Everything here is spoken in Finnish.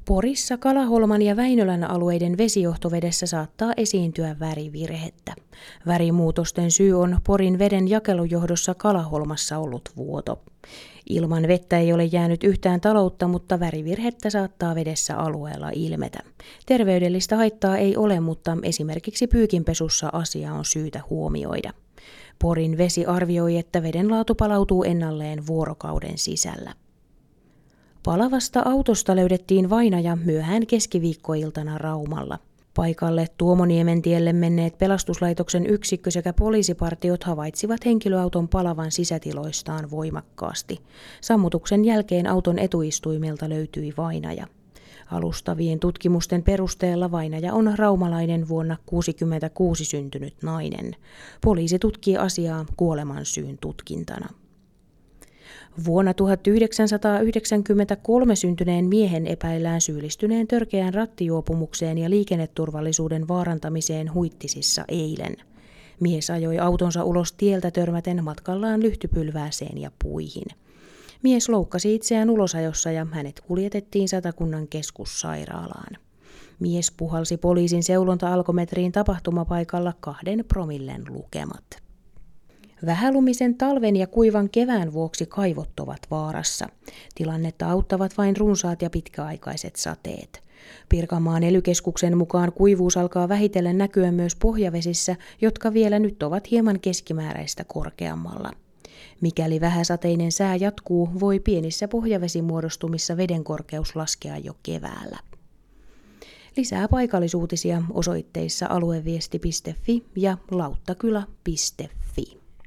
Porissa Kalaholman ja Väinölän alueiden vesijohtovedessä saattaa esiintyä värivirhettä. Värimuutosten syy on Porin veden jakelujohdossa Kalaholmassa ollut vuoto. Ilman vettä ei ole jäänyt yhtään taloutta, mutta värivirhettä saattaa vedessä alueella ilmetä. Terveydellistä haittaa ei ole, mutta esimerkiksi pyykinpesussa asia on syytä huomioida. Porin vesi arvioi, että veden laatu palautuu ennalleen vuorokauden sisällä. Palavasta autosta löydettiin vainaja myöhään keskiviikkoiltana Raumalla. Paikalle Tuomoniemen tielle menneet pelastuslaitoksen yksikkö sekä poliisipartiot havaitsivat henkilöauton palavan sisätiloistaan voimakkaasti. Sammutuksen jälkeen auton etuistuimelta löytyi vainaja. Alustavien tutkimusten perusteella vainaja on raumalainen vuonna 1966 syntynyt nainen. Poliisi tutkii asiaa kuolemansyyn tutkintana. Vuonna 1993 syntyneen miehen epäillään syyllistyneen törkeään rattijuopumukseen ja liikenneturvallisuuden vaarantamiseen Huittisissa eilen. Mies ajoi autonsa ulos tieltä törmäten matkallaan lyhtypylvääseen ja puihin. Mies loukkasi itseään ulosajossa ja hänet kuljetettiin Satakunnan keskussairaalaan. Mies puhalsi poliisin seulonta-alkometriin tapahtumapaikalla 2 promillen lukemat. Vähälumisen talven ja kuivan kevään vuoksi kaivot ovat vaarassa. Tilannetta auttavat vain runsaat ja pitkäaikaiset sateet. Pirkanmaan ELY-keskuksen mukaan kuivuus alkaa vähitellen näkyä myös pohjavesissä, jotka vielä nyt ovat hieman keskimääräistä korkeammalla. Mikäli vähäsateinen sää jatkuu, voi pienissä pohjavesimuodostumissa veden korkeus laskea jo keväällä. Lisää paikallisuutisia osoitteissa alueviesti.fi ja lauttakylä.fi.